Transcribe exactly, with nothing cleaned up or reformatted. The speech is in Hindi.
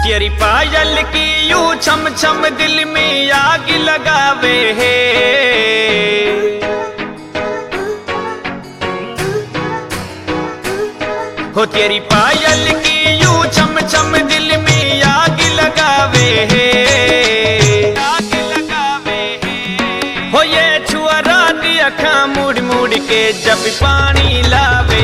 तेरी पायल की यूं छम छम दिल में आग लगावे है। हो तेरी पायल की यूं छम छम दिल में आग लगावे है, आग लगावे है। हो ये छुआ रात अखा मुड़ मुड़ के जब पानी लावे